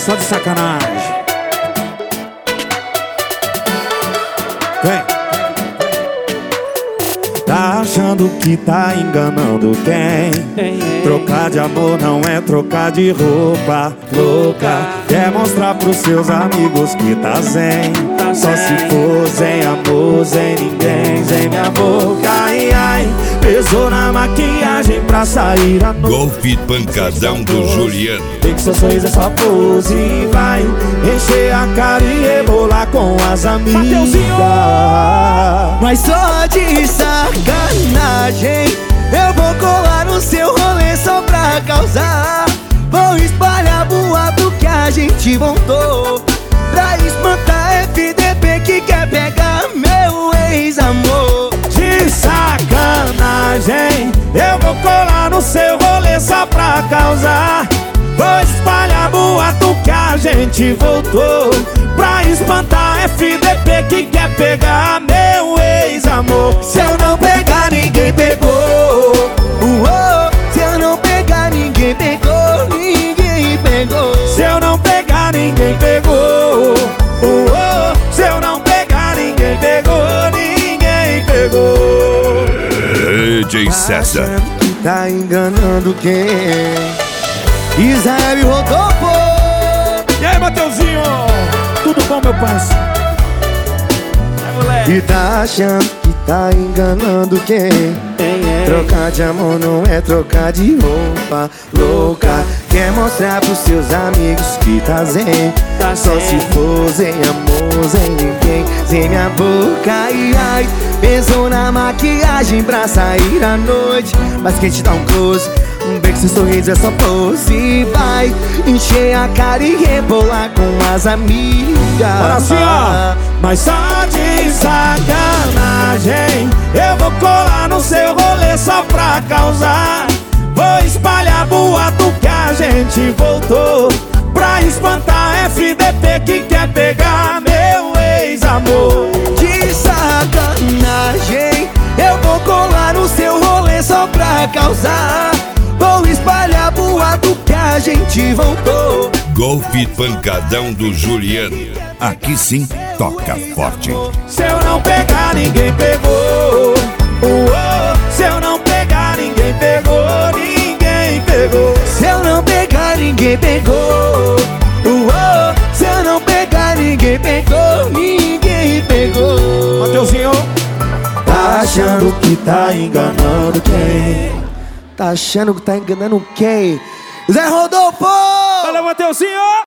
só de sacanagem. Vem. Tá achando que tá enganando quem? Trocar de amor não é trocar de roupa. Louca, quer mostrar pros seus amigos que tá zen. Só se for sem amor, sem ninguém, sem minha boca. Ai, ai, pesou na maquiagem pra sair à noite. Golpe pancadão do Juliano. Vê que seu sorriso é só pose e vai encher a cara e rebolar com as amigas. Mas só de sacanagem eu vou colar no seu rolê só pra causar. Vou espalhar boato que a gente montou pra espantar FDP que quer pegar meu ex-amor. De sacanagem eu vou colar no seu rolê só pra causar. Vou espalhar boato que a gente voltou pra espantar FDP que quer pegar meu ex-amor. Se eu não pegar, ninguém pegou. Se eu não pegar, ninguém pegou. Ninguém pegou. Se eu não pegar, ninguém pegou. Se eu não pegar, ninguém pegou. Ninguém pegou. DJ César. Tá enganando quem? Israel e Rodolfo. E aí, Mateuzinho? Tudo bom, meu parceiro? E tá achando que tá enganando quem? Trocar de amor não é trocar de roupa. Louca, quer mostrar pros seus amigos que tá zen. Só se for sem amor, sem ninguém, sem minha boca. Ai, ai, pensou na maquiagem pra sair à noite. Mas quem te dá um close, vê que seu sorriso é só pose. Vai encher a cara e rebolar com as amigas. Olha assim, ó. Mas só de sacanagem eu vou colar no seu rolê só pra causar. Vou espalhar boato que a gente voltou pra espantar FDP que quer pegar meu ex-amor. De sacanagem eu vou colar no seu rolê só pra causar. Vou espalhar boato que a gente voltou. Golpe pancadão do Juliano. Aqui sim, toca forte. Se eu não pegar, ninguém pegou. Se eu não pegar, ninguém pegou. Ninguém pegou. Se eu não pegar, ninguém pegou. Se eu não pegar, ninguém pegou. Ninguém pegou. Mateuzinho, tá achando que tá enganando quem? Tá achando que tá enganando quem? Zé Rodolfo! Valeu, Mateuzinho!